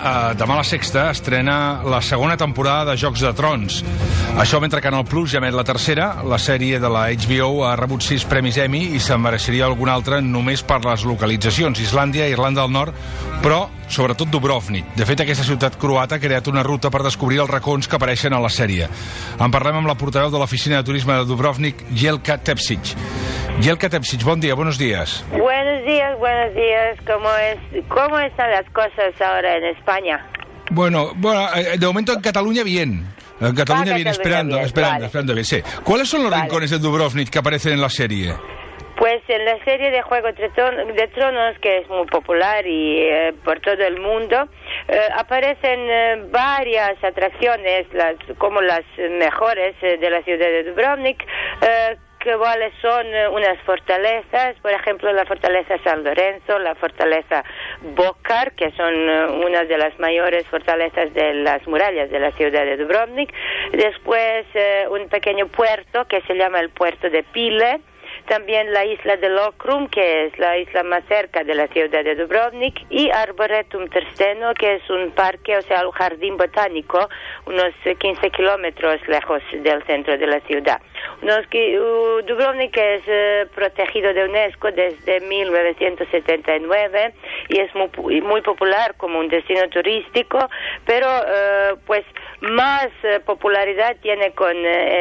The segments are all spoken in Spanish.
demà la Sexta estrena la segona temporada de Jocs de Trons. Això mentre Canal Plus ja emet la tercera. La sèrie de la HBO ha rebut 6 premis Emmy i se'n mereixeria algun altre només per les localitzacions: Islàndia, Irlanda del Nord, però sobretot Dubrovnik. De fet, aquesta ciutat croata ha creat una ruta per descobrir els racons que apareixen a la sèrie. En parlem amb la portaveu de l'Oficina de Turisme de Dubrovnik, Jelka Tepsic. Jelka Tepsic, bon dia, buenos días. Buenos días. ¿Cómo están las cosas ahora en España? Bueno, de momento en Cataluña bien. En Cataluña bien, esperando bien, sí. ¿Cuáles son los rincones de Dubrovnik que aparecen en la serie? Pues en la serie de Juego de Tronos, que es muy popular y por todo el mundo, aparecen varias atracciones, como las mejores de la ciudad de Dubrovnik, que son unas fortalezas, por ejemplo la fortaleza San Lorenzo, la fortaleza Bokar, que son una de las mayores fortalezas de las murallas de la ciudad de Dubrovnik. Después un pequeño puerto que se llama el puerto de Pile. También la isla de Lokrum, que es la isla más cerca de la ciudad de Dubrovnik, y Arboretum Trsteno, que es un parque, o sea, un jardín botánico, unos 15 kilómetros lejos del centro de la ciudad. Dubrovnik es protegido de UNESCO desde 1979 y es muy popular como un destino turístico, pero pues más popularidad tiene con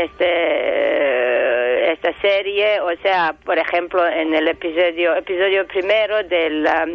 esta serie, o sea, por ejemplo, en el episodio primero de la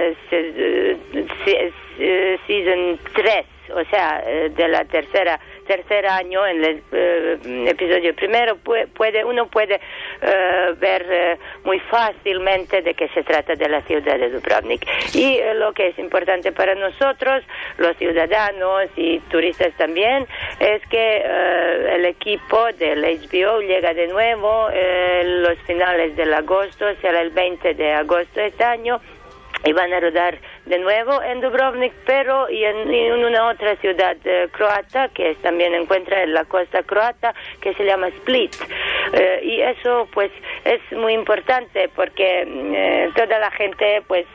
season 3, o sea, de la tercer año, en el episodio primero uno puede ver muy fácilmente de qué se trata de la ciudad de Dubrovnik. Y lo que es importante para nosotros, los ciudadanos y turistas también, es que el equipo del HBO llega de nuevo los finales del agosto, será el 20 de agosto este año, y van a rodar de nuevo en Dubrovnik, pero y en una otra ciudad croata que también encuentra en la costa croata, que se llama Split. Y eso pues es muy importante porque toda la gente pues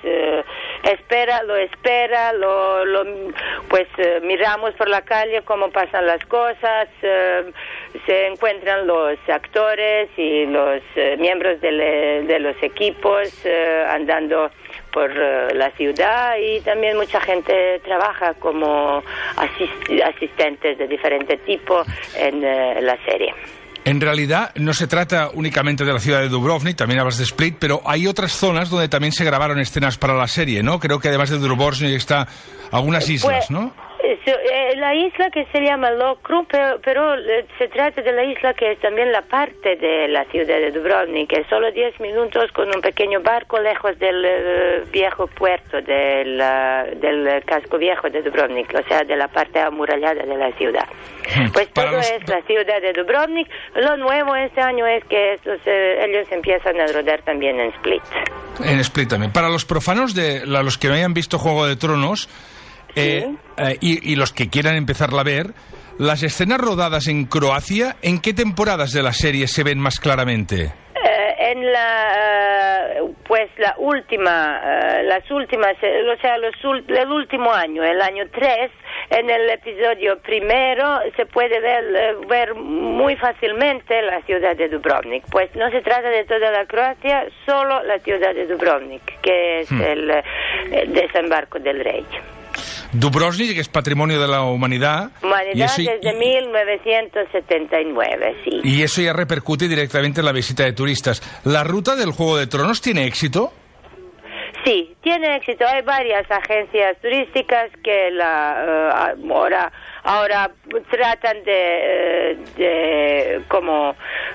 miramos por la calle cómo pasan las cosas, se encuentran los actores y los miembros de los equipos andando por la ciudad, y también mucha gente trabaja como asistentes de diferente tipo en la serie. En realidad no se trata únicamente de la ciudad de Dubrovnik, también hablas de Split, pero hay otras zonas donde también se grabaron escenas para la serie, ¿no? Creo que además de Dubrovnik está algunas islas, ¿no? La isla que se llama Lokrum, pero se trata de la isla que es también la parte de la ciudad de Dubrovnik, que es solo 10 minutos con un pequeño barco lejos del viejo puerto, del casco viejo de Dubrovnik, o sea, de la parte amurallada de la ciudad. Pues todo es la ciudad de Dubrovnik. Lo nuevo este año es que ellos empiezan a rodar también en Split. En Split también. Para los profanos, los que no hayan visto Juego de Tronos, sí, y los que quieran empezarla a ver, las escenas rodadas en Croacia, ¿en qué temporadas de la serie se ven más claramente? En las últimas, o sea, el último año, el año 3, en el episodio primero se puede ver muy fácilmente la ciudad de Dubrovnik. Pues no se trata de toda la Croacia, solo la ciudad de Dubrovnik, que es el desembarco del rey. Dubrovnik, que es patrimonio de la humanidad. Desde 1979, sí. Y eso ya repercute directamente en la visita de turistas. ¿La ruta del Juego de Tronos tiene éxito? Sí, tiene éxito. Hay varias agencias turísticas que ahora tratan de como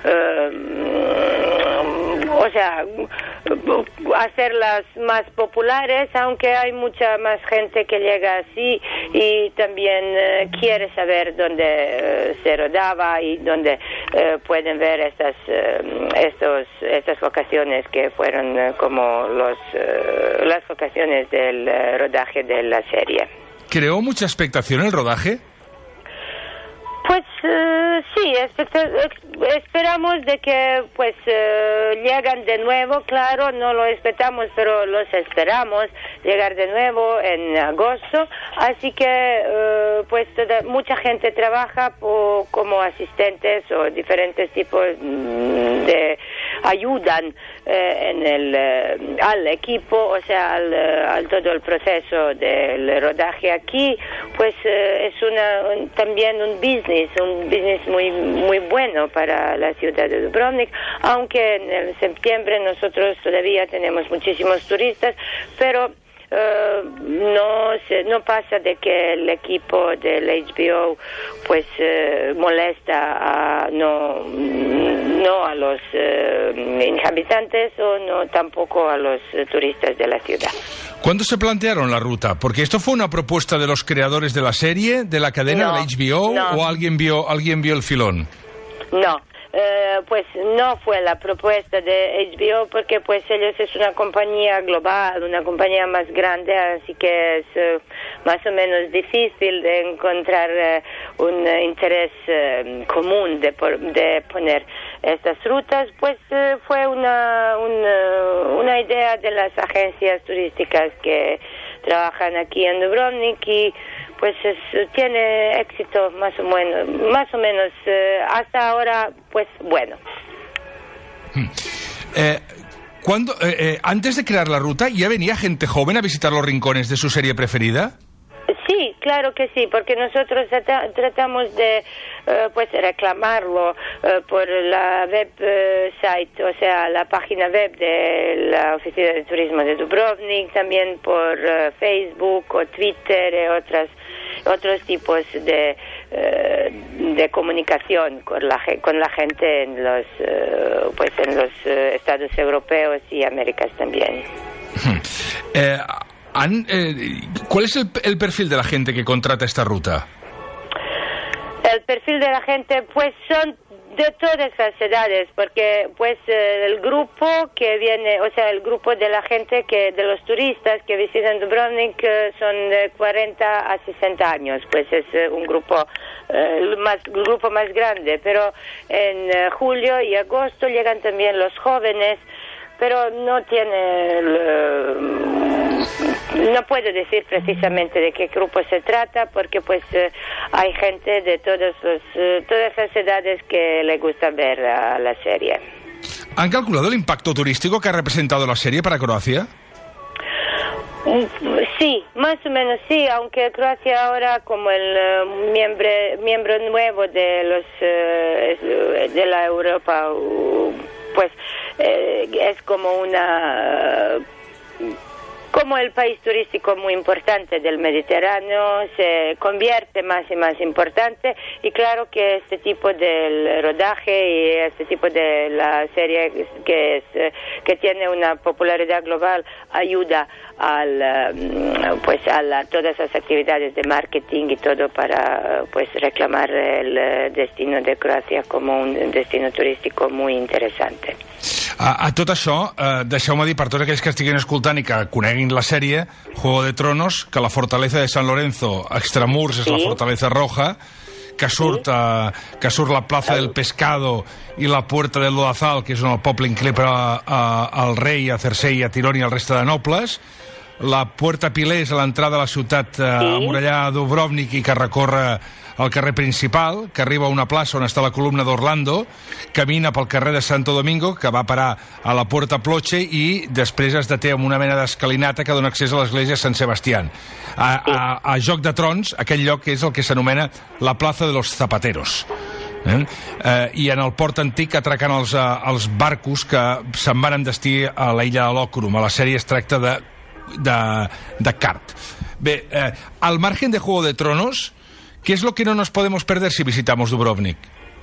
o sea, hacerlas más populares, aunque hay mucha más gente que llega así y también quiere saber dónde se rodaba y dónde pueden ver estas locaciones que fueron como las locaciones del rodaje de la serie. ¿Creó mucha expectación el rodaje? Pues sí, esperamos de que pues llegan de nuevo, claro, no lo esperamos, pero los esperamos llegar de nuevo en agosto, así que pues mucha gente trabaja como asistentes o diferentes tipos de ayudan al equipo, o sea, al todo el proceso del rodaje aquí, pues es también un business muy bueno para la ciudad de Dubrovnik, aunque en el septiembre nosotros todavía tenemos muchísimos turistas, pero no pasa de que el equipo del HBO pues molesta no a los inhabitantes o no tampoco a los turistas de la ciudad. ¿Cuándo se plantearon la ruta? Porque esto fue una propuesta de los creadores de la serie, de la cadena, de la HBO, ¿o alguien vio el filón? No. Pues no fue la propuesta de HBO porque pues ellos es una compañía global, una compañía más grande, así que es más o menos difícil de encontrar un interés común de poner estas rutas. Pues fue una idea de las agencias turísticas que trabajan aquí en Dubrovnik y pues tiene éxito más o menos hasta ahora, pues bueno. Antes de crear la ruta, ¿ya venía gente joven a visitar los rincones de su serie preferida? Sí, claro que sí, porque nosotros tratamos de pues reclamarlo por la website, o sea, la página web de la Oficina de Turismo de Dubrovnik, también por Facebook o Twitter y otros tipos de comunicación con la gente en los estados europeos y Américas también. ¿Cuál es el perfil de la gente que contrata esta ruta? El perfil de la gente, pues son de todas las edades, porque pues el grupo que viene, o sea, el grupo de la gente de los turistas que visitan Dubrovnik son de 40 a 60 años, pues es un grupo grupo más grande, pero en julio y agosto llegan también los jóvenes, pero no puedo decir precisamente de qué grupo se trata porque pues hay gente de todas las edades que le gusta ver la serie. ¿Han calculado el impacto turístico que ha representado la serie para Croacia? Sí, más o menos sí, aunque Croacia ahora como el miembro nuevo de la Europa, pues es como el país turístico muy importante del Mediterráneo, se convierte más y más importante, y claro que este tipo del rodaje y este tipo de la serie que tiene una popularidad global ayuda a todas las actividades de marketing y todo para pues reclamar el destino de Croacia como un destino turístico muy interesante. A tot això, deixeu-me dir per tots aquells que estiguin escoltant i que coneguin la sèrie Juego de Tronos, que la fortaleza de San Lorenzo extramurs és la fortaleza roja, que surt la plaça del Pescado i la Puerta del Lodazal, que és on el poble increpa al rei, a Cersei, a Tirón i al reste de nobles, la Puerta Pilés a l'entrada de la ciutat amurallada de Dubrovnik i que recorre el carrer principal, que arriba a una plaça on està la columna d'Orlando, camina pel carrer de Santo Domingo, que va parar a la Puerta Ploche i després es deté amb una mena d'escalinata que dona accés a l'església Sant Sebastián. A Joc de Trons, aquell lloc és el que s'anomena la plaça de los Zapateros. I en el port antic atracant els barcos que se'n van envestir a la illa de l'Òcrum. A la sèrie es tracta de kart. Bé, al margen de Juego de Tronos, ¿qué es lo que no nos podemos perder si visitamos Dubrovnik?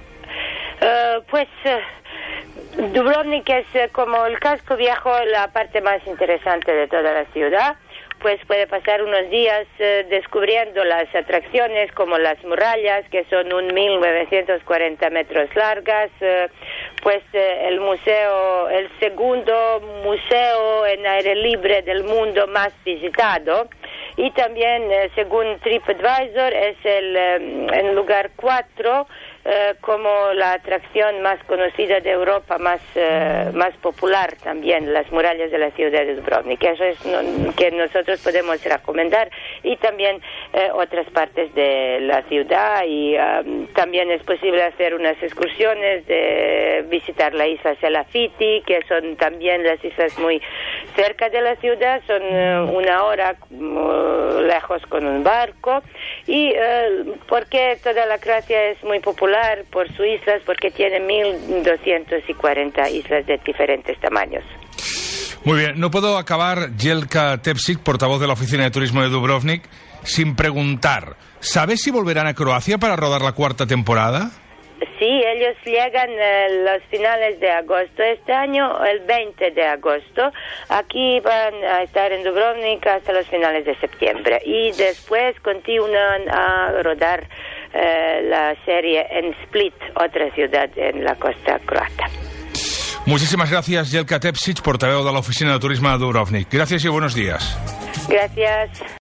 Dubrovnik es como el casco viejo, la parte más interesante de toda la ciudad. Pues puede pasar unos días descubriendo las atracciones como las murallas, que son 1.940 metros largas, el museo, el segundo museo en aire libre del mundo más visitado. Y también, según TripAdvisor, es el lugar 4 como la atracción más conocida de Europa, más popular también, las murallas de la ciudad de Dubrovnik. Eso es que nosotros podemos recomendar, y también otras partes de la ciudad, y también es posible hacer unas excursiones de visitar la isla Selafiti, que son también las islas muy cerca de la ciudad, son 1 hora lejos con un barco, y porque toda la Croacia es muy popular por sus islas, porque tiene 1240 islas de diferentes tamaños. Muy bien, no puedo acabar, Jelka Tepsic, portavoz de la Oficina de Turismo de Dubrovnik, sin preguntar, ¿sabes si volverán a Croacia para rodar la 4ª temporada? Sí, ellos llegan los finales de agosto este año, el 20 de agosto. Aquí van a estar en Dubrovnik hasta los finales de septiembre. Y después continúan a rodar la serie en Split, otra ciudad en la costa croata. Muchísimas gracias, Jelka Tepsic, portavoz de la Oficina de Turismo de Dubrovnik. Gracias y buenos días. Gracias.